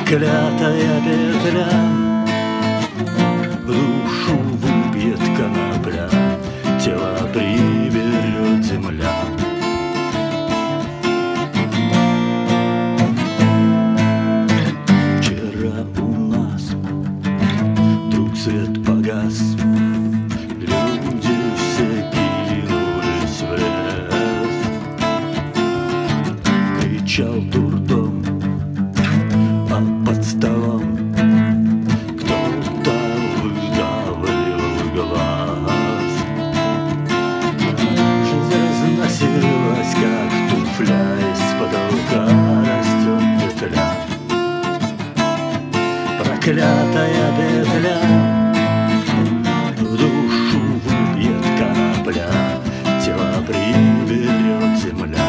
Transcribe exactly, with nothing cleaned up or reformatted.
Проклятая петля, в душу выбьет конопля, тело приберет земля. Вчера у нас вдруг свет погас, люди все кинулись в лес. Кричал дурдом, а под столом кто-то выдавливал глаз. Жизнь разносилась, как туфля, из потолка растет петля. Проклятая петля, в душу выбьет конопля, тело приберет земля.